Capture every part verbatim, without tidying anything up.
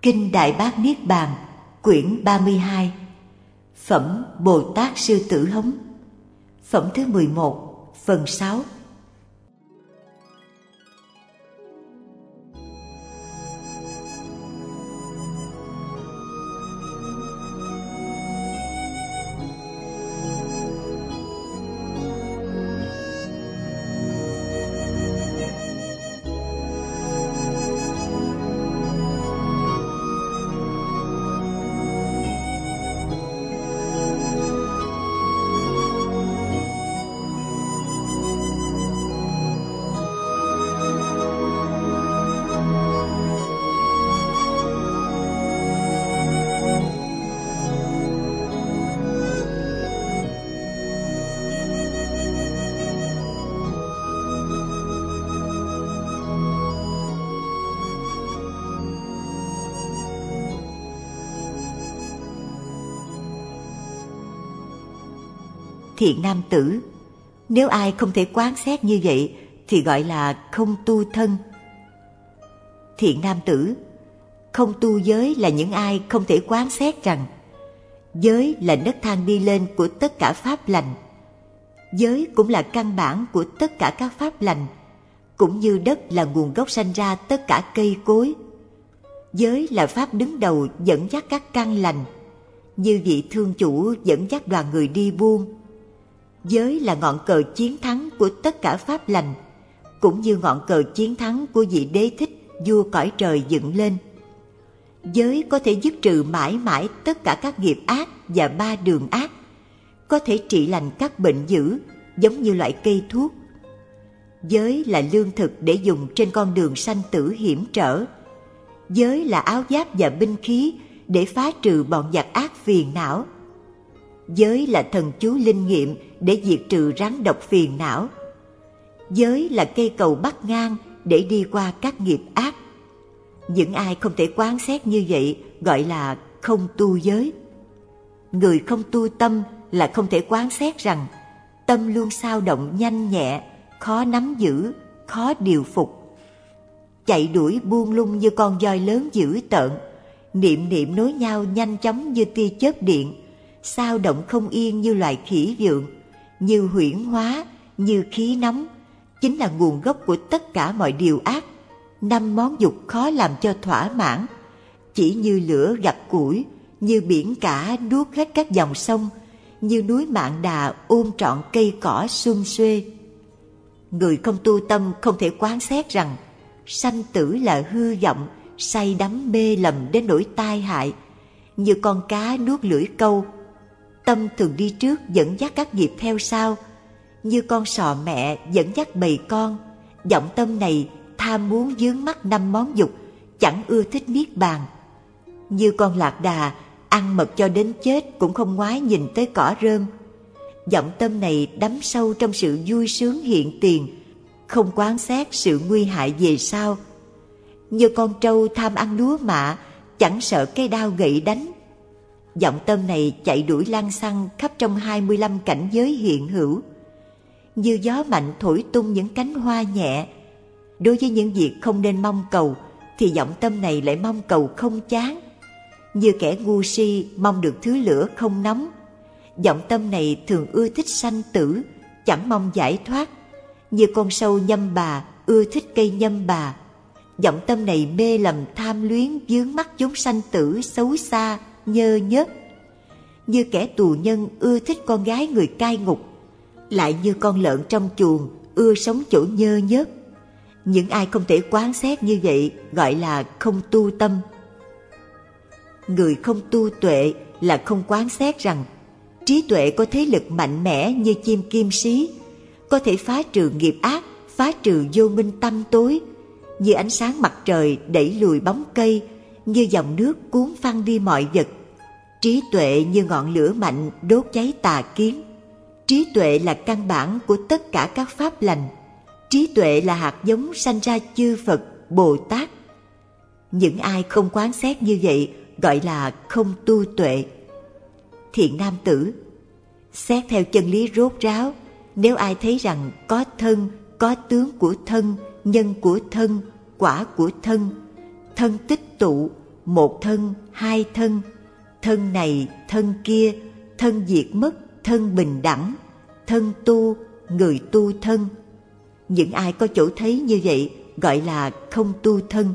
Kinh Đại Bát Niết Bàn, quyển ba mươi hai, Phẩm Bồ Tát Sư Tử Hống, phẩm thứ mười một, phần sáu. Thiện nam tử, nếu ai không thể quán xét như vậy thì gọi là không tu thân. Thiện nam tử, không tu giới là những ai không thể quán xét rằng giới là nấc thang đi lên của tất cả pháp lành. Giới cũng là căn bản của tất cả các pháp lành, cũng như đất là nguồn gốc sanh ra tất cả cây cối. Giới là pháp đứng đầu dẫn dắt các căn lành, như vị thương chủ dẫn dắt đoàn người đi buôn. Giới là ngọn cờ chiến thắng của tất cả pháp lành, cũng như ngọn cờ chiến thắng của vị Đế Thích, vua cõi trời dựng lên. Giới có thể dứt trừ mãi mãi tất cả các nghiệp ác và ba đường ác, có thể trị lành các bệnh dữ giống như loại cây thuốc. Giới là lương thực để dùng trên con đường sanh tử hiểm trở. Giới là áo giáp và binh khí để phá trừ bọn giặc ác phiền não. Giới là thần chú linh nghiệm để diệt trừ rắn độc phiền não. Giới là cây cầu bắc ngang để đi qua các nghiệp ác. Những ai không thể quán xét như vậy gọi là không tu giới. Người không tu tâm là không thể quán xét rằng tâm luôn xao động nhanh nhẹ, khó nắm giữ, khó điều phục. Chạy đuổi buông lung như con voi lớn dữ tợn, niệm niệm nối nhau nhanh chóng như tia chớp điện, xao động không yên như loài khỉ vượng, như huyễn hóa, như khí nóng, chính là nguồn gốc của tất cả mọi điều ác. Năm món dục khó làm cho thỏa mãn, chỉ như lửa gặp củi, như biển cả nuốt hết các dòng sông, như núi Mạn Đà ôm trọn cây cỏ sum xuê. Người không tu tâm không thể quán xét rằng sanh tử là hư vọng, say đắm mê lầm đến nỗi tai hại, như con cá nuốt lưỡi câu. Tâm thường đi trước dẫn dắt các nghiệp theo sau, như con sò mẹ dẫn dắt bầy con. Vọng tâm này tham muốn vướng mắc năm món dục, chẳng ưa thích niết bàn. Như con lạc đà ăn mật cho đến chết cũng không ngoái nhìn tới cỏ rơm. Vọng tâm này đắm sâu trong sự vui sướng hiện tiền, không quán xét sự nguy hại về sau. Như con trâu tham ăn lúa mạ, chẳng sợ cây đao gậy đánh. Vọng tâm này chạy đuổi lăng xăng khắp trong hai mươi lăm cảnh giới hiện hữu. Như gió mạnh thổi tung những cánh hoa nhẹ. Đối với những việc không nên mong cầu thì vọng tâm này lại mong cầu không chán. Như kẻ ngu si mong được thứ lửa không nóng. Vọng tâm này thường ưa thích sanh tử, chẳng mong giải thoát. Như con sâu nhâm bà ưa thích cây nhâm bà. Vọng tâm này mê lầm tham luyến vướng mắc chúng sanh tử xấu xa, nhơ nhớp. Như kẻ tù nhân ưa thích con gái người cai ngục, lại như con lợn trong chuồng ưa sống chỗ nhơ nhớp. Những ai không thể quán xét như vậy gọi là không tu tâm. Người không tu tuệ là không quán xét rằng trí tuệ có thế lực mạnh mẽ như chim kim sĩ, có thể phá trừ nghiệp ác, phá trừ vô minh tăm tối, như ánh sáng mặt trời đẩy lùi bóng cây, như dòng nước cuốn phăng đi mọi vật. Trí tuệ như ngọn lửa mạnh đốt cháy tà kiến. Trí tuệ là căn bản của tất cả các pháp lành. Trí tuệ là hạt giống sanh ra chư Phật, Bồ Tát. Những ai không quán xét như vậy gọi là không tu tuệ. Thiện nam tử, xét theo chân lý rốt ráo, nếu ai thấy rằng có thân, có tướng của thân, nhân của thân, quả của thân, thân tích tụ, một thân, hai thân, thân này, thân kia, thân diệt mất, thân bình đẳng, thân tu, người tu thân. Những ai có chỗ thấy như vậy gọi là không tu thân.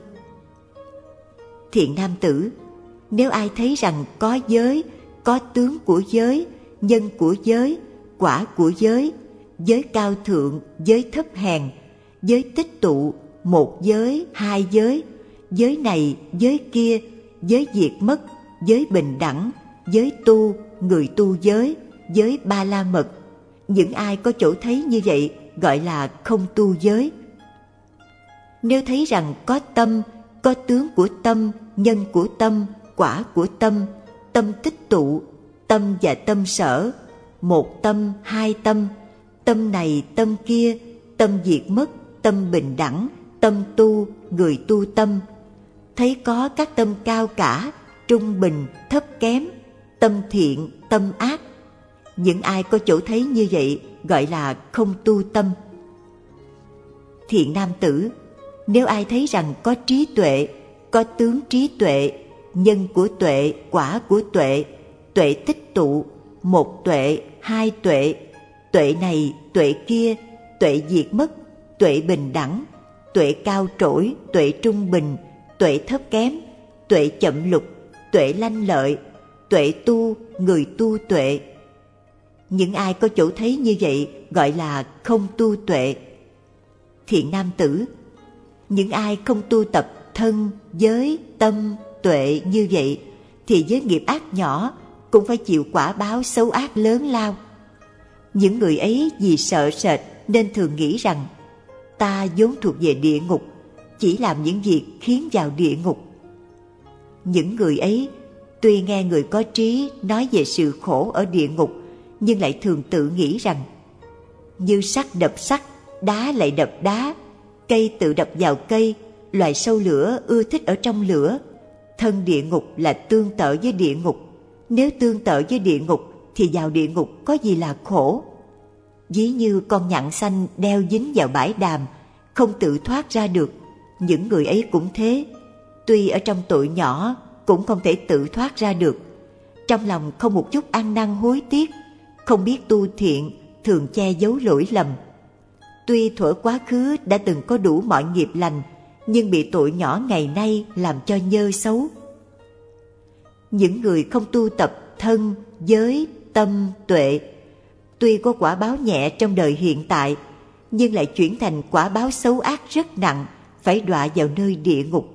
Thiện nam tử, nếu ai thấy rằng có giới, có tướng của giới, nhân của giới, quả của giới, giới cao thượng, giới thấp hèn, giới tích tụ, một giới, hai giới, giới này, giới kia, giới diệt mất, giới bình đẳng, giới tu, người tu giới, giới ba la mật. Những ai có chỗ thấy như vậy gọi là không tu giới. Nếu thấy rằng có tâm, có tướng của tâm, nhân của tâm, quả của tâm, tâm tích tụ, tâm và tâm sở, một tâm, hai tâm, tâm này, tâm kia, tâm diệt mất, tâm bình đẳng, tâm tu, người tu tâm, thấy có các tâm cao cả, trung bình, thấp kém, tâm thiện, tâm ác. Những ai có chỗ thấy như vậy gọi là không tu tâm. Thiện nam tử, nếu ai thấy rằng có trí tuệ, có tướng trí tuệ, nhân của tuệ, quả của tuệ, tuệ tích tụ, một tuệ, hai tuệ, tuệ này, tuệ kia, tuệ diệt mất, tuệ bình đẳng, tuệ cao trỗi, tuệ trung bình, tuệ thấp kém, tuệ chậm lục, tuệ lanh lợi, tuệ tu, người tu tuệ. Những ai có chỗ thấy như vậy gọi là không tu tuệ. Thiện nam tử, những ai không tu tập thân, giới, tâm, tuệ như vậy thì với nghiệp ác nhỏ cũng phải chịu quả báo xấu ác lớn lao. Những người ấy vì sợ sệt nên thường nghĩ rằng ta vốn thuộc về địa ngục, chỉ làm những việc khiến vào địa ngục. Những người ấy tuy nghe người có trí nói về sự khổ ở địa ngục, nhưng lại thường tự nghĩ rằng như sắt đập sắt, đá lại đập đá, cây tự đập vào cây, loài sâu lửa ưa thích ở trong lửa. Thân địa ngục là tương tự với địa ngục. Nếu tương tự với địa ngục thì vào địa ngục có gì là khổ? Ví như con nhặng xanh đeo dính vào bãi đàm, không tự thoát ra được. Những người ấy cũng thế, tuy ở trong tội nhỏ cũng không thể tự thoát ra được. Trong lòng không một chút ăn năn hối tiếc, không biết tu thiện, thường che giấu lỗi lầm. Tuy thuở quá khứ đã từng có đủ mọi nghiệp lành, nhưng bị tội nhỏ ngày nay làm cho nhơ xấu. Những người không tu tập thân, giới, tâm, tuệ, tuy có quả báo nhẹ trong đời hiện tại, nhưng lại chuyển thành quả báo xấu ác rất nặng, phải đọa vào nơi địa ngục.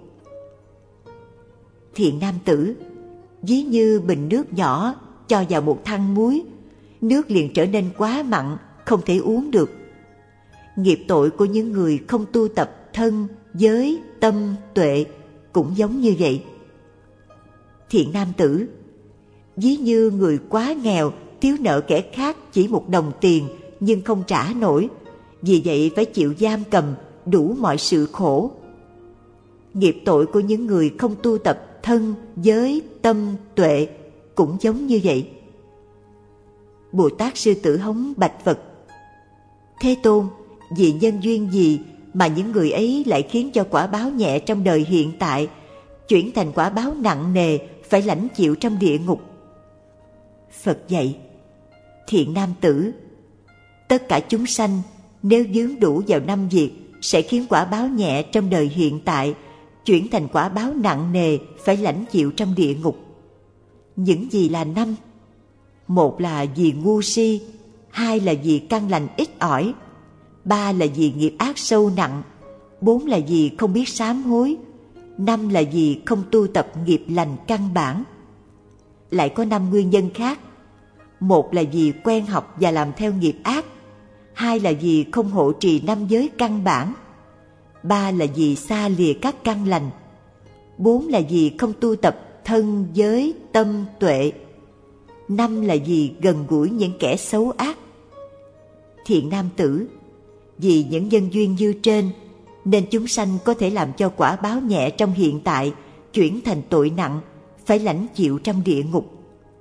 Thiện nam tử, ví như bình nước nhỏ cho vào một thang muối, nước liền trở nên quá mặn, không thể uống được. Nghiệp tội của những người không tu tập thân, giới, tâm, tuệ cũng giống như vậy. Thiện nam tử, ví như người quá nghèo thiếu nợ kẻ khác chỉ một đồng tiền nhưng không trả nổi, vì vậy phải chịu giam cầm đủ mọi sự khổ. Nghiệp tội của những người không tu tập thân, giới, tâm, tuệ cũng giống như vậy. Bồ Tát Sư Tử Hống bạch Phật: Thế Tôn, vì nhân duyên gì mà những người ấy lại khiến cho quả báo nhẹ trong đời hiện tại chuyển thành quả báo nặng nề phải lãnh chịu trong địa ngục? Phật dạy: Thiện nam tử, tất cả chúng sanh nếu vướng đủ vào năm việc sẽ khiến quả báo nhẹ trong đời hiện tại chuyển thành quả báo nặng nề phải lãnh chịu trong địa ngục. Những gì là năm? Một là vì ngu si, hai là vì căn lành ít ỏi, ba là vì nghiệp ác sâu nặng, bốn là vì không biết sám hối, năm là vì không tu tập nghiệp lành căn bản. Lại có năm nguyên nhân khác. Một là vì quen học và làm theo nghiệp ác, hai là vì không hộ trì năm giới căn bản, ba là vì xa lìa các căn lành, bốn là vì không tu tập thân, giới, tâm, tuệ, năm là vì gần gũi những kẻ xấu ác. Thiện nam tử, vì những nhân duyên như trên nên chúng sanh có thể làm cho quả báo nhẹ trong hiện tại chuyển thành tội nặng phải lãnh chịu trong địa ngục.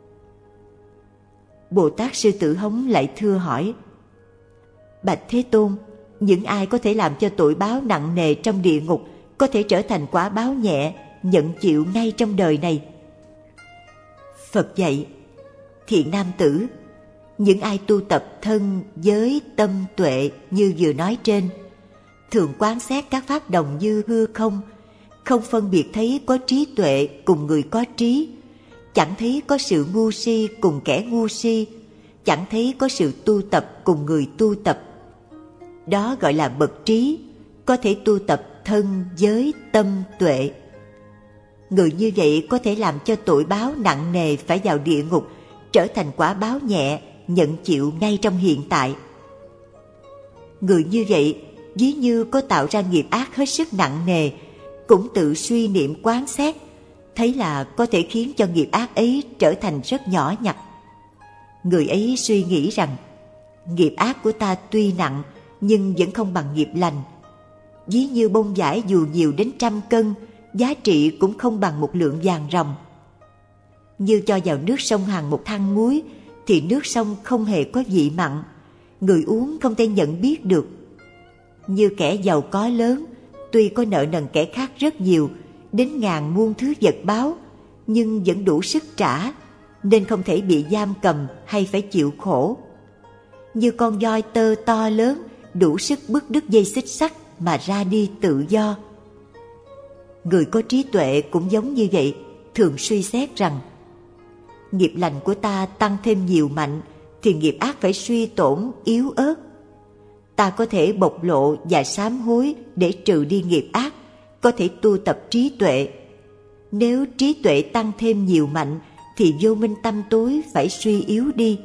Bồ Tát Sư Tử Hống lại thưa hỏi: Bạch Thế Tôn, những ai có thể làm cho tội báo nặng nề trong địa ngục có thể trở thành quả báo nhẹ nhận chịu ngay trong đời này. Phật dạy, thiện nam tử, những ai tu tập thân, giới, tâm, tuệ như vừa nói trên, thường quán xét các pháp đồng như hư không, không phân biệt thấy có trí tuệ cùng người có trí, chẳng thấy có sự ngu si cùng kẻ ngu si, chẳng thấy có sự tu tập cùng người tu tập. Đó gọi là bậc trí, có thể tu tập thân, giới, tâm, tuệ. Người như vậy có thể làm cho tội báo nặng nề phải vào địa ngục, trở thành quả báo nhẹ, nhận chịu ngay trong hiện tại. Người như vậy, ví như có tạo ra nghiệp ác hết sức nặng nề, cũng tự suy niệm quán xét, thấy là có thể khiến cho nghiệp ác ấy trở thành rất nhỏ nhặt. Người ấy suy nghĩ rằng, nghiệp ác của ta tuy nặng, nhưng vẫn không bằng nghiệp lành. Ví như bông vải dù nhiều đến trăm cân, giá trị cũng không bằng một lượng vàng ròng. Như cho vào nước sông Hằng một thang muối, thì nước sông không hề có vị mặn, người uống không thể nhận biết được. Như kẻ giàu có lớn, tuy có nợ nần kẻ khác rất nhiều, đến ngàn muôn thứ vật báo, nhưng vẫn đủ sức trả, nên không thể bị giam cầm hay phải chịu khổ. Như con voi tơ to lớn, đủ sức bứt đứt dây xích sắt mà ra đi tự do. Người có trí tuệ cũng giống như vậy, thường suy xét rằng, nghiệp lành của ta tăng thêm nhiều mạnh, thì nghiệp ác phải suy tổn, yếu ớt. Ta có thể bộc lộ và sám hối để trừ đi nghiệp ác, có thể tu tập trí tuệ. Nếu trí tuệ tăng thêm nhiều mạnh, thì vô minh tâm tối phải suy yếu đi.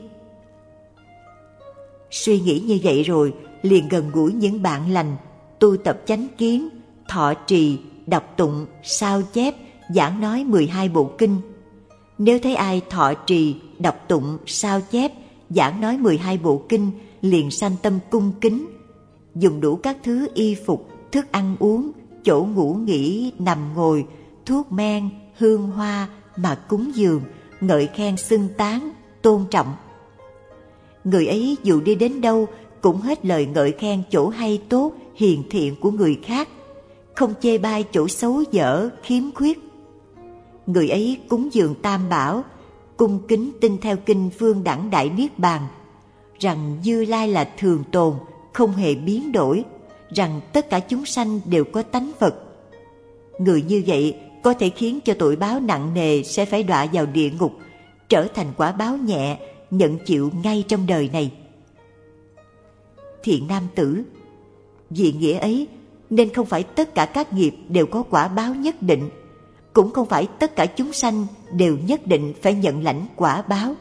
Suy nghĩ như vậy rồi, liền gần gũi những bạn lành, tu tập chánh kiến, thọ trì, đọc tụng, sao chép, giảng nói mười hai bộ kinh. Nếu thấy ai thọ trì, đọc tụng, sao chép, giảng nói mười hai bộ kinh, liền sanh tâm cung kính, dùng đủ các thứ y phục, thức ăn uống, chỗ ngủ nghỉ, nằm ngồi, thuốc men, hương hoa mà cúng dường, ngợi khen xưng tán, tôn trọng. Người ấy dù đi đến đâu cũng hết lời ngợi khen chỗ hay tốt, hiền thiện của người khác, không chê bai chỗ xấu dở, khiếm khuyết. Người ấy cúng dường Tam Bảo, cung kính tin theo kinh Phương Đẳng Đại Niết Bàn, rằng Như Lai là thường tồn, không hề biến đổi, rằng tất cả chúng sanh đều có tánh Phật. Người như vậy có thể khiến cho tội báo nặng nề sẽ phải đọa vào địa ngục, trở thành quả báo nhẹ, nhận chịu ngay trong đời này. Thiện nam tử, vì nghĩa ấy nên không phải tất cả các nghiệp đều có quả báo nhất định, cũng không phải tất cả chúng sanh đều nhất định phải nhận lãnh quả báo.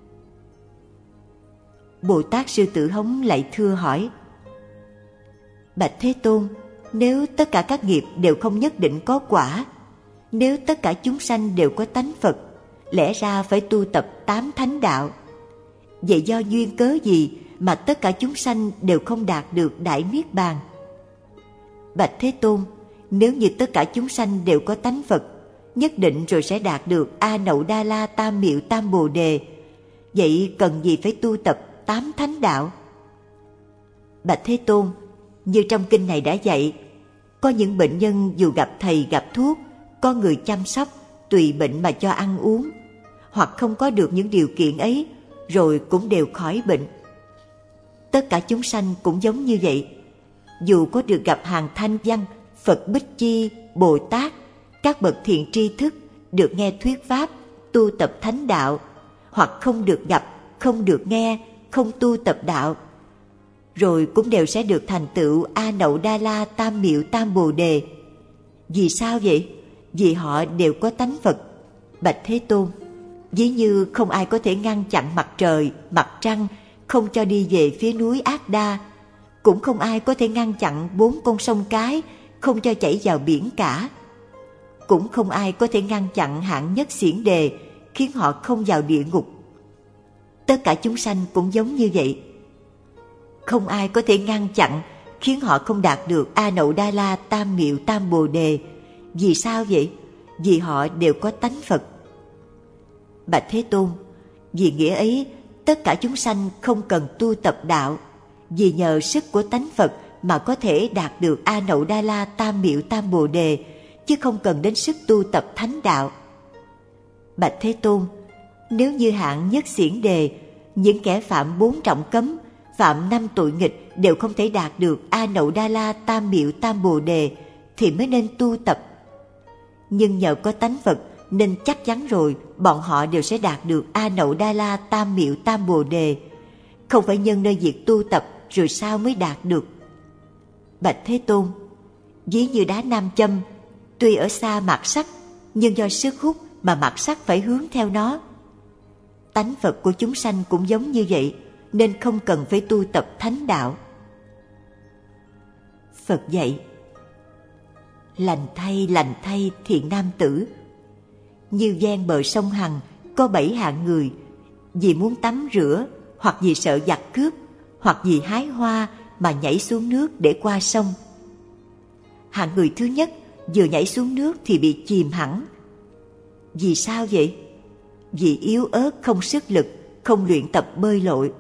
Bồ Tát Sư Tử Hống lại thưa hỏi: Bạch Thế Tôn, nếu tất cả các nghiệp đều không nhất định có quả, nếu tất cả chúng sanh đều có tánh Phật, lẽ ra phải tu tập tám thánh đạo. Vậy do duyên cớ gì mà tất cả chúng sanh đều không đạt được Đại Niết Bàn? Bạch Thế Tôn, nếu như tất cả chúng sanh đều có tánh Phật, nhất định rồi sẽ đạt được A Nậu Đa La Tam Miệu Tam Bồ Đề. Vậy cần gì phải tu tập tám thánh đạo? Bạch Thế Tôn, như trong kinh này đã dạy, có những bệnh nhân dù gặp thầy gặp thuốc, có người chăm sóc, tùy bệnh mà cho ăn uống, hoặc không có được những điều kiện ấy, rồi cũng đều khỏi bệnh. Tất cả chúng sanh cũng giống như vậy. Dù có được gặp hàng thanh văn, Phật Bích Chi, Bồ Tát, các bậc thiện tri thức, được nghe thuyết pháp, tu tập thánh đạo, hoặc không được gặp, không được nghe, không tu tập đạo, rồi cũng đều sẽ được thành tựu A Nậu Đa La Tam Miệu Tam Bồ Đề. Vì sao vậy? Vì họ đều có tánh Phật. Bạch Thế Tôn, ví như không ai có thể ngăn chặn mặt trời, mặt trăng, không cho đi về phía núi Ác Đa, cũng không ai có thể ngăn chặn bốn con sông cái, không cho chảy vào biển cả, cũng không ai có thể ngăn chặn hạng nhất xiển đề, khiến họ không vào địa ngục. Tất cả chúng sanh cũng giống như vậy. Không ai có thể ngăn chặn, khiến họ không đạt được A Nậu Đa La Tam Miệu Tam Bồ Đề. Vì sao vậy? Vì họ đều có tánh Phật. Bạch Thế Tôn, vì nghĩa ấy, tất cả chúng sanh không cần tu tập đạo, vì nhờ sức của tánh Phật mà có thể đạt được A Nậu Đa La Tam Miệu Tam Bồ Đề, chứ không cần đến sức tu tập thánh đạo. Bạch Thế Tôn, nếu như hạng nhất xiển đề, những kẻ phạm bốn trọng cấm, phạm năm tội nghịch đều không thể đạt được A Nậu Đa La Tam Miệu Tam Bồ Đề thì mới nên tu tập. Nhưng nhờ có tánh Phật nên chắc chắn rồi bọn họ đều sẽ đạt được A Nậu Đa La Tam Miệu Tam Bồ Đề, không phải nhân nơi việc tu tập rồi sao mới đạt được. Bạch Thế Tôn, ví như đá nam châm, tuy ở xa mạt sắc, nhưng do sức hút mà mạt sắc phải hướng theo nó. Tánh Phật của chúng sanh cũng giống như vậy, nên không cần phải tu tập thánh đạo. Phật dạy, lành thay, lành thay thiện nam tử. Như ven bờ sông Hằng có bảy hạng người, vì muốn tắm rửa, hoặc vì sợ giặc cướp, hoặc vì hái hoa mà nhảy xuống nước để qua sông. Hạng người thứ nhất vừa nhảy xuống nước thì bị chìm hẳn. Vì sao vậy? Vì yếu ớt, không sức lực, không luyện tập bơi lội.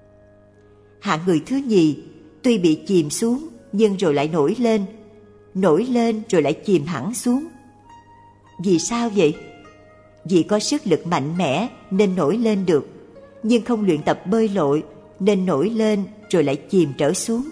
Hạng người thứ nhì tuy bị chìm xuống nhưng rồi lại nổi lên, nổi lên rồi lại chìm hẳn xuống. Vì sao vậy? Vì có sức lực mạnh mẽ nên nổi lên được, nhưng không luyện tập bơi lội nên nổi lên rồi lại chìm trở xuống.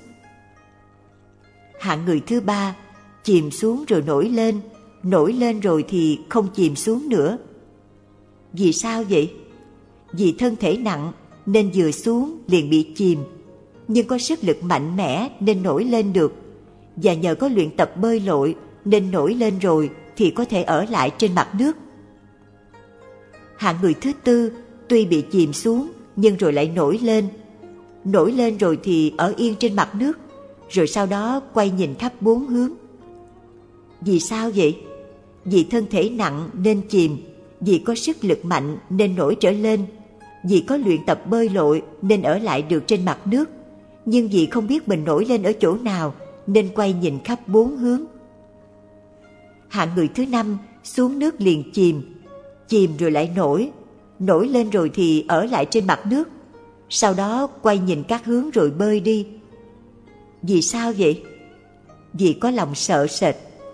Hạng người thứ ba chìm xuống rồi nổi lên, nổi lên rồi thì không chìm xuống nữa. Vì sao vậy? Vì thân thể nặng nên vừa xuống liền bị chìm, nhưng có sức lực mạnh mẽ nên nổi lên được, và nhờ có luyện tập bơi lội nên nổi lên rồi thì có thể ở lại trên mặt nước. Hạng người thứ tư tuy bị chìm xuống nhưng rồi lại nổi lên, nổi lên rồi thì ở yên trên mặt nước, rồi sau đó quay nhìn khắp bốn hướng. Vì sao vậy? Vì thân thể nặng nên chìm, vì có sức lực mạnh nên nổi trở lên, vì có luyện tập bơi lội nên ở lại được trên mặt nước, nhưng vì không biết mình nổi lên ở chỗ nào nên quay nhìn khắp bốn hướng. Hạng người thứ năm xuống nước liền chìm, chìm rồi lại nổi, nổi lên rồi thì ở lại trên mặt nước, sau đó quay nhìn các hướng rồi bơi đi. Vì sao vậy? Vì có lòng sợ sệt.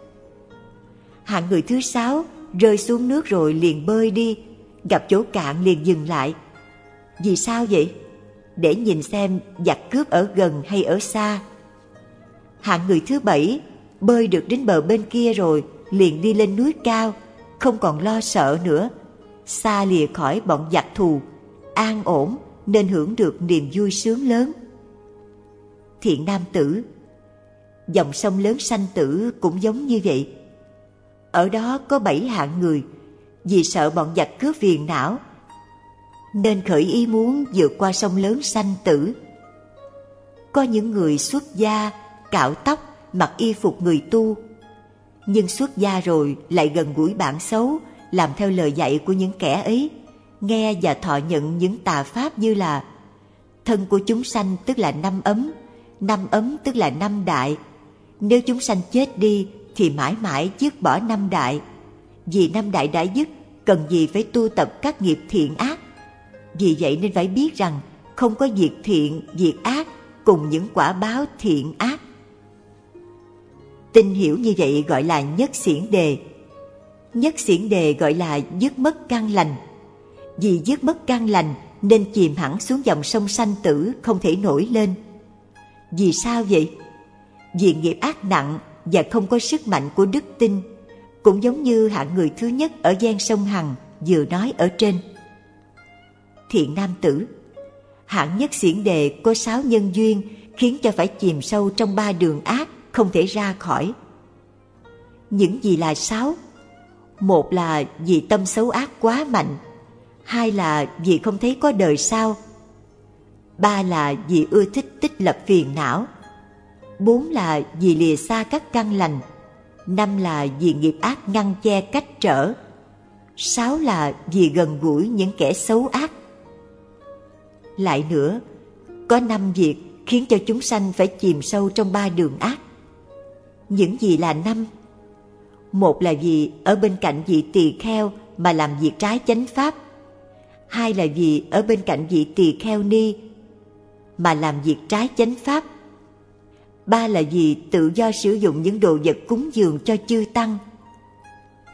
Hạng người thứ sáu rơi xuống nước rồi liền bơi đi, gặp chỗ cạn liền dừng lại. Vì sao vậy? Để nhìn xem giặc cướp ở gần hay ở xa. Hạng người thứ bảy bơi được đến bờ bên kia rồi liền đi lên núi cao, không còn lo sợ nữa, xa lìa khỏi bọn giặc thù, an ổn nên hưởng được niềm vui sướng lớn. Thiện nam tử, dòng sông lớn sanh tử cũng giống như vậy. Ở đó có bảy hạng người, vì sợ bọn giặc cướp phiền não nên khởi ý muốn vượt qua sông lớn sanh tử. Có những người xuất gia, cạo tóc, mặc y phục người tu, nhưng xuất gia rồi lại gần gũi bạn xấu, làm theo lời dạy của những kẻ ấy, nghe và thọ nhận những tà pháp như là thân của chúng sanh tức là năm ấm, năm ấm tức là năm đại. Nếu chúng sanh chết đi thì mãi mãi dứt bỏ năm đại. Vì năm đại đã dứt, cần gì phải tu tập các nghiệp thiện ác. Vì vậy nên phải biết rằng không có việc thiện, việc ác cùng những quả báo thiện ác. Tin hiểu như vậy gọi là nhất xiển đề. Nhất xiển đề gọi là dứt mất căn lành. Vì dứt mất căn lành nên chìm hẳn xuống dòng sông sanh tử, không thể nổi lên. Vì sao vậy? Vì nghiệp ác nặng và không có sức mạnh của đức tin, cũng giống như hạng người thứ nhất ở ven sông Hằng vừa nói ở trên. Thiện nam tử, hạng nhất xiển đề có sáu nhân duyên khiến cho phải chìm sâu trong ba đường ác, không thể ra khỏi. Những gì là sáu? Một là vì tâm xấu ác quá mạnh, hai là vì không thấy có đời sau, ba là vì ưa thích tích lập phiền não, bốn là vì lìa xa các căn lành, năm là vì nghiệp ác ngăn che cách trở, sáu là vì gần gũi những kẻ xấu ác. Lại nữa, có năm việc khiến cho chúng sanh phải chìm sâu trong ba đường ác. Những gì là năm? Một là vì ở bên cạnh vị tỳ kheo mà làm việc trái chánh pháp, hai là vì ở bên cạnh vị tỳ kheo ni mà làm việc trái chánh pháp, ba là vì tự do sử dụng những đồ vật cúng dường cho chư tăng,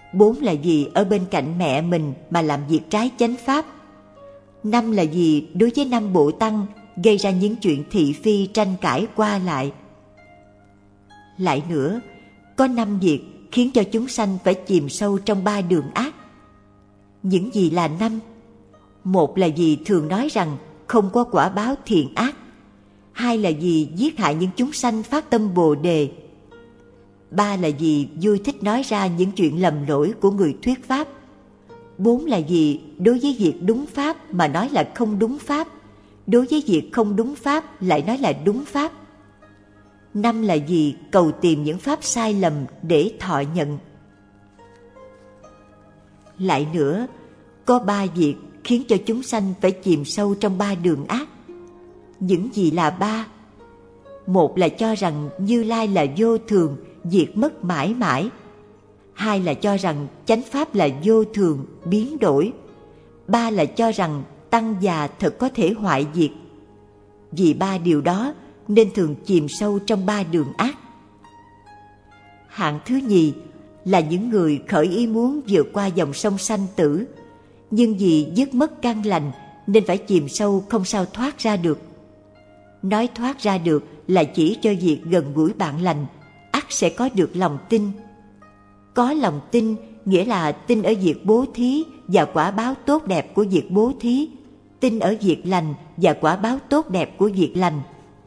Bốn là vì ở bên cạnh mẹ mình mà làm việc trái chánh pháp. Năm là vì đối với năm bộ tăng gây ra những chuyện thị phi tranh cãi qua lại. Lại nữa, có năm việc khiến cho chúng sanh phải chìm sâu trong ba đường ác. Những gì là năm? Một là vì thường nói rằng không có quả báo thiện ác. Hai là vì giết hại những chúng sanh phát tâm Bồ Đề. Ba là vì vui thích nói ra những chuyện lầm lỗi của người thuyết pháp. Bốn là vì đối với việc đúng pháp mà nói là không đúng pháp, đối với việc không đúng pháp lại nói là đúng pháp. Năm là vì cầu tìm những pháp sai lầm để thọ nhận. Lại nữa, có ba việc khiến cho chúng sanh phải chìm sâu trong ba đường ác. Những gì là ba? Một là cho rằng Như Lai là vô thường, diệt mất mãi mãi. Hai là cho rằng chánh pháp là vô thường, biến đổi. Ba là cho rằng tăng già thật có thể hoại diệt. Vì ba điều đó nên thường chìm sâu trong ba đường ác. Hạng thứ nhì là những người khởi ý muốn vượt qua dòng sông sanh tử, nhưng vì dứt mất căn lành nên phải chìm sâu không sao thoát ra được. Nói thoát ra được là chỉ cho việc gần gũi bạn lành, ắt sẽ có được lòng tin. Có lòng tin nghĩa là tin ở việc bố thí và quả báo tốt đẹp của việc bố thí, tin ở việc lành và quả báo tốt đẹp của việc lành,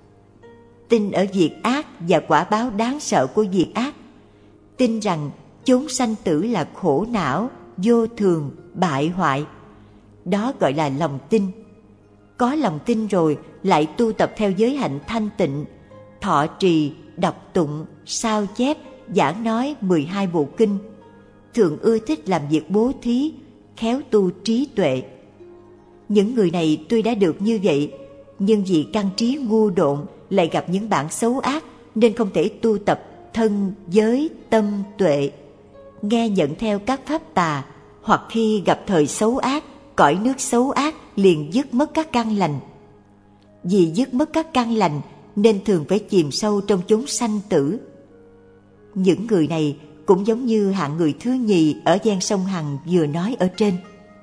tin ở việc ác và quả báo đáng sợ của việc ác, tin rằng chốn sanh tử là khổ não, vô thường, bại hoại. Đó gọi là lòng tin. Có lòng tin rồi lại tu tập theo giới hạnh thanh tịnh, thọ trì, đọc tụng, sao chép, giảng nói mười hai bộ kinh, thường ưa thích làm việc bố thí, khéo tu trí tuệ. Những người này tuy đã được như vậy, nhưng vì căn trí ngu độn lại gặp những bạn xấu ác nên không thể tu tập thân, giới, tâm, tuệ, nghe nhận theo các pháp tà, hoặc khi gặp thời xấu ác, cõi nước xấu ác liền dứt mất các căn lành. Vì dứt mất các căn lành nên thường phải chìm sâu trong chốn sanh tử. Những người này cũng giống như hạng người thứ nhì ở gian sông Hằng vừa nói ở trên.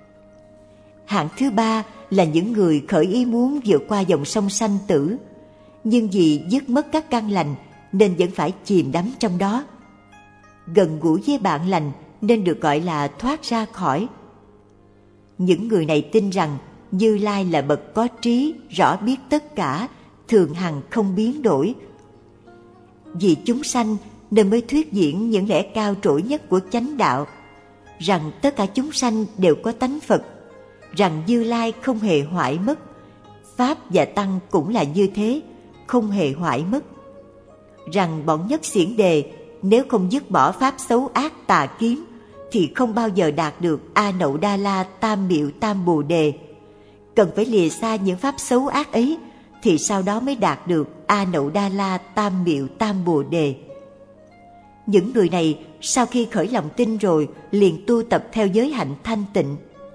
Hạng thứ ba là những người khởi ý muốn vượt qua dòng sông sanh tử, nhưng vì dứt mất các căn lành nên vẫn phải chìm đắm trong đó. Gần gũi với bạn lành nên được gọi là thoát ra khỏi. Những người này tin rằng Như Lai là bậc có trí, rõ biết tất cả, thường hằng không biến đổi. Vì chúng sanh nên mới thuyết diễn những lẽ cao trội nhất của chánh đạo, rằng tất cả chúng sanh đều có tánh Phật, rằng Như Lai không hề hoại mất, Pháp và Tăng cũng là như thế, không hề hoại mất, rằng bọn nhất xiển đề nếu không dứt bỏ pháp xấu ác tà kiến thì không bao giờ đạt được A Nậu Đa La Tam Miệu Tam Bồ Đề. Cần phải lìa xa những pháp xấu ác ấy thì sau đó mới đạt được A Nậu Đa La Tam Miệu Tam Bồ Đề. Những người này sau khi khởi lòng tin rồi liền tu tập theo giới hạnh thanh tịnh.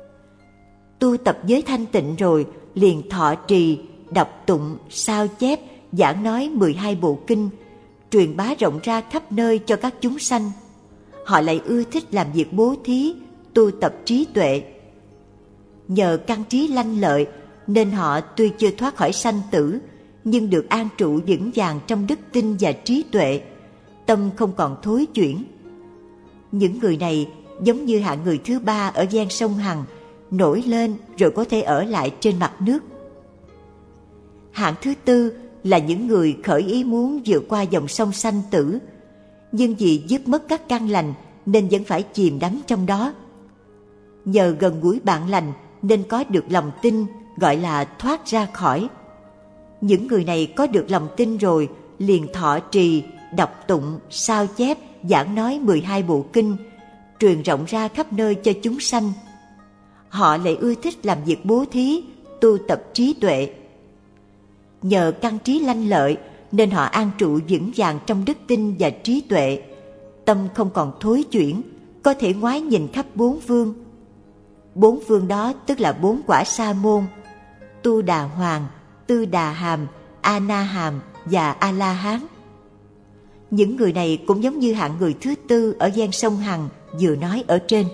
Tu tập giới thanh tịnh rồi liền thọ trì, đọc tụng, sao chép, giảng nói mười hai bộ kinh, truyền bá rộng ra khắp nơi cho các chúng sanh. Họ lại ưa thích làm việc bố thí, tu tập trí tuệ. Nhờ căn trí lanh lợi nên họ tuy chưa thoát khỏi sanh tử, nhưng được an trụ vững vàng trong đức tin và trí tuệ, tâm không còn thối chuyển. Những người này giống như hạng người thứ ba ở gian sông Hằng, nổi lên rồi có thể ở lại trên mặt nước. Hạng thứ tư là những người khởi ý muốn vượt qua dòng sông sanh tử, nhưng vì dứt mất các căn lành nên vẫn phải chìm đắm trong đó. Nhờ gần gũi bạn lành nên có được lòng tin, gọi là thoát ra khỏi. Những người này có được lòng tin rồi liền thọ trì, đọc tụng, sao chép, giảng nói mười hai bộ kinh, truyền rộng ra khắp nơi cho chúng sanh. Họ lại ưa thích làm việc bố thí, tu tập trí tuệ. Nhờ căn trí lanh lợi nên họ an trụ vững vàng trong đức tin và trí tuệ, tâm không còn thối chuyển, có thể ngoái nhìn khắp bốn phương. Bốn phương đó tức là bốn quả sa môn: Tu Đà Hoàng, Tư Đà Hàm, A Na Hàm và A La Hán. Những người này cũng giống như hạng người thứ tư ở gian sông Hằng vừa nói ở trên.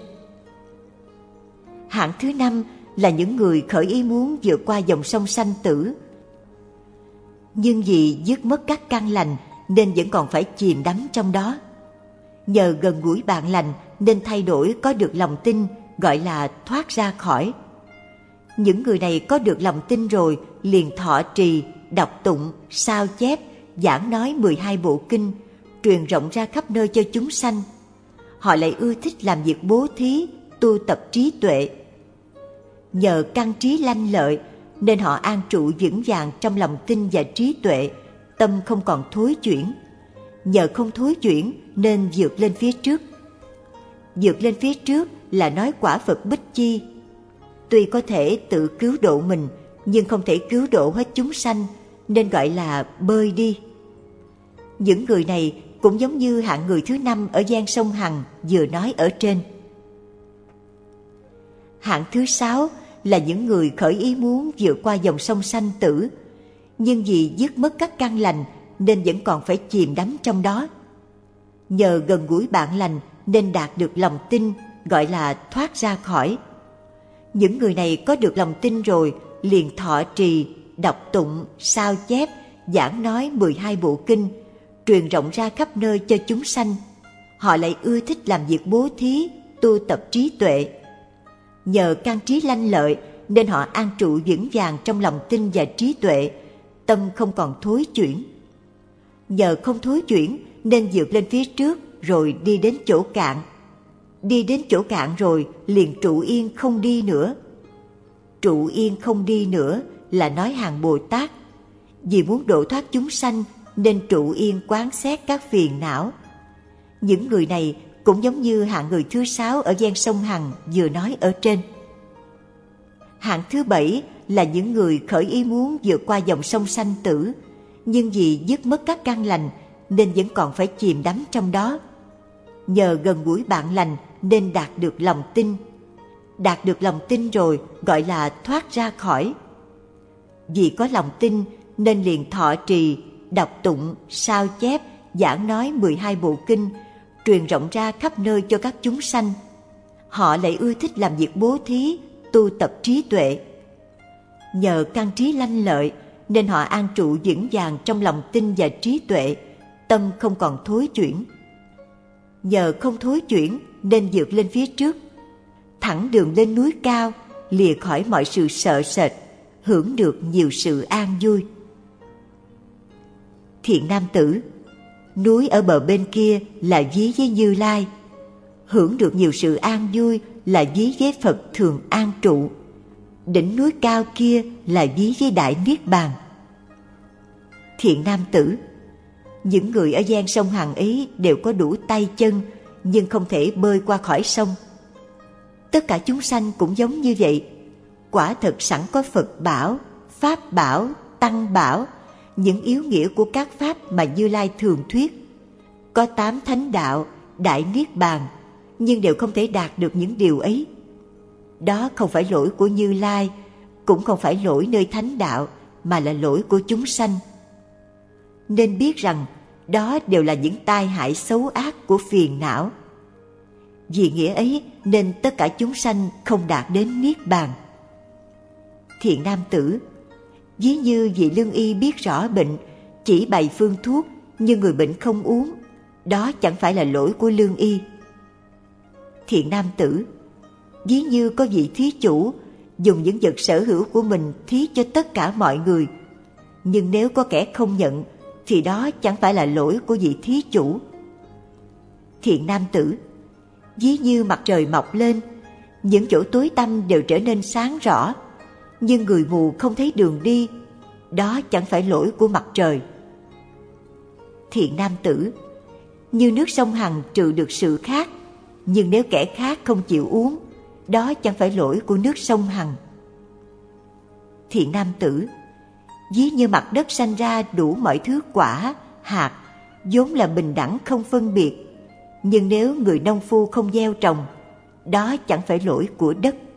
Hạng thứ năm là những người khởi ý muốn vượt qua dòng sông sanh tử, nhưng vì dứt mất các căn lành nên vẫn còn phải chìm đắm trong đó. Nhờ gần gũi bạn lành nên thay đổi có được lòng tin, gọi là thoát ra khỏi. Những người này có được lòng tin rồi liền thọ trì, đọc tụng, sao chép, giảng nói mười hai bộ kinh, truyền rộng ra khắp nơi cho chúng sanh. Họ lại ưa thích làm việc bố thí, tu tập trí tuệ. Nhờ căn trí lanh lợi nên họ an trụ vững vàng trong lòng tin và trí tuệ, tâm không còn thối chuyển. Nhờ không thối chuyển nên vượt lên phía trước. Vượt lên phía trước là nói quả Phật Bích Chi. Tuy có thể tự cứu độ mình, nhưng không thể cứu độ hết chúng sanh, nên gọi là bơi đi. Những người này cũng giống như hạng người thứ năm ở gian sông Hằng vừa nói ở trên. Hạng thứ sáu là những người khởi ý muốn vượt qua dòng sông sanh tử, nhưng vì dứt mất các căn lành nên vẫn còn phải chìm đắm trong đó. Nhờ gần gũi bạn lành nên đạt được lòng tin, gọi là thoát ra khỏi. Những người này có được lòng tin rồi liền thọ trì, đọc tụng, sao chép, giảng nói mười hai bộ kinh, truyền rộng ra khắp nơi cho chúng sanh. Họ lại ưa thích làm việc bố thí, tu tập trí tuệ. Nhờ căn trí lanh lợi nên họ an trụ vững vàng trong lòng tin và trí tuệ, tâm không còn thối chuyển. Nhờ không thối chuyển nên vượt lên phía trước rồi đi đến chỗ cạn. Đi đến chỗ cạn rồi liền trụ yên không đi nữa. Trụ yên không đi nữa là nói hàng Bồ Tát. Vì muốn độ thoát chúng sanh nên trụ yên quán xét các phiền não. Những người này cũng giống như hạng người thứ sáu ở gian sông Hằng vừa nói ở trên. Hạng thứ bảy là những người khởi ý muốn vượt qua dòng sông sanh tử, nhưng vì dứt mất các căn lành nên vẫn còn phải chìm đắm trong đó. Nhờ gần gũi bạn lành nên đạt được lòng tin. Đạt được lòng tin rồi gọi là thoát ra khỏi. Vì có lòng tin nên liền thọ trì, đọc tụng, sao chép, giảng nói mười hai bộ kinh, truyền rộng ra khắp nơi cho các chúng sanh. Họ lại ưa thích làm việc bố thí, tu tập trí tuệ. Nhờ căn trí lanh lợi nên họ an trụ vững vàng trong lòng tin và trí tuệ, tâm không còn thối chuyển. Nhờ không thối chuyển nên vượt lên phía trước, thẳng đường lên núi cao, lìa khỏi mọi sự sợ sệt, hưởng được nhiều sự an vui. Thiện nam tử, núi ở bờ bên kia là ví với Như Lai, hưởng được nhiều sự an vui là ví với Phật thường an trụ, đỉnh núi cao kia là ví với Đại Niết Bàn. Thiện nam tử, những người ở gian sông Hằng ấy đều có đủ tay chân, nhưng không thể bơi qua khỏi sông. Tất cả chúng sanh cũng giống như vậy. Quả thật sẵn có Phật bảo, Pháp bảo, Tăng bảo, những yếu nghĩa của các Pháp mà Như Lai thường thuyết. Có tám thánh đạo, Đại Niết Bàn, nhưng đều không thể đạt được những điều ấy. Đó không phải lỗi của Như Lai, cũng không phải lỗi nơi thánh đạo, mà là lỗi của chúng sanh. Nên biết rằng đó đều là những tai hại xấu ác của phiền não. Vì nghĩa ấy nên tất cả chúng sanh không đạt đến Niết Bàn. Thiện nam tử, ví như vị lương y biết rõ bệnh, chỉ bày phương thuốc, nhưng người bệnh không uống, đó chẳng phải là lỗi của lương y. Thiện nam tử, ví như có vị thí chủ dùng những vật sở hữu của mình thí cho tất cả mọi người, nhưng nếu có kẻ không nhận thì đó chẳng phải là lỗi của vị thí chủ. Thiện nam tử, ví như mặt trời mọc lên, những chỗ tối tăm đều trở nên sáng rõ, nhưng người mù không thấy đường đi, đó chẳng phải lỗi của mặt trời. Thiện nam tử, như nước sông Hằng trừ được sự khát, nhưng nếu kẻ khác không chịu uống, đó chẳng phải lỗi của nước sông Hằng. Thiện nam tử, ví như mặt đất sanh ra đủ mọi thứ quả, hạt, vốn là bình đẳng không phân biệt, nhưng nếu người nông phu không gieo trồng, đó chẳng phải lỗi của đất.